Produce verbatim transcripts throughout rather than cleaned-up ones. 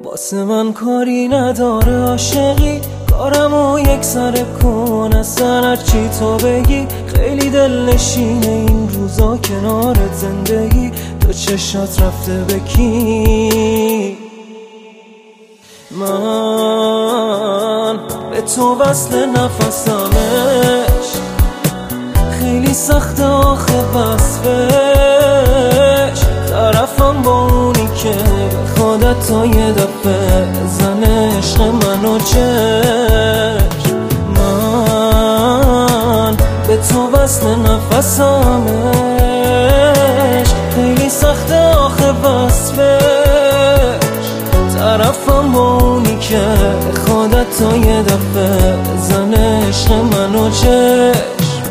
واسه من کاری نداره عاشقی، کارمو یک سر کن اصلا هرچی تو بگی. خیلی دلنشینه این روزا کنارت زندگی، تو چشات رفته به کی؟ من به تو وصل نفسمش، خیلی سخته آخه وصفش. طرفم با اونی که به خودت تا یه دفعه زنه عشق منو چشم. من به تو وصل نفسمش، خیلی سخته آخه وصفش. طرفم با اونی که به خودت تا یه دفعه زنه عشق منو چشم.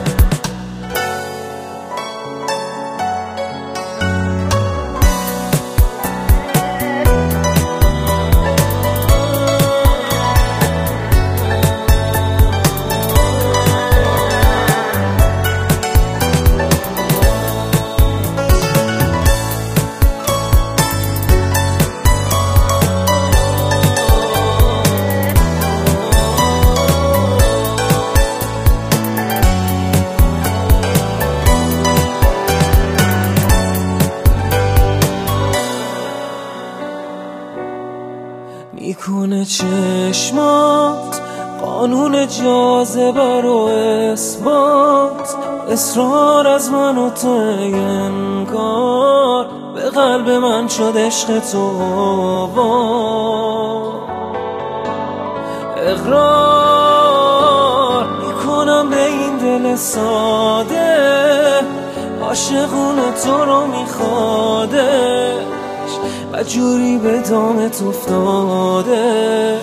میکنه چشمات قانون جاذبه رو اثبات، اصرار از من و تو انگار به قلب من شد عشق تو اقرار میکنم به این دل ساده، عاشقونه تو رو میخوادش و جوری به دامت افتادش.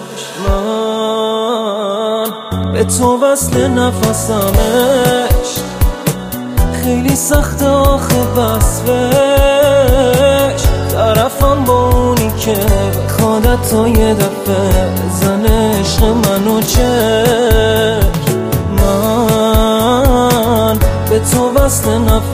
من به تو وصل نفسمش، خیلی سخته آخه وصفش. طرفم با اونی که به خودت تا یه دفعه زنه عشق منو چشم. من به تو وصل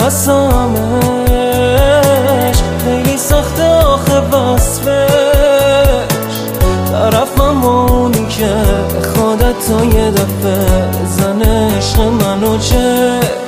نفسمش، خیلی سخته آخه وصفش. طرفم با اونی که به خودت تا یه دفعه زنه عشق منو چشم.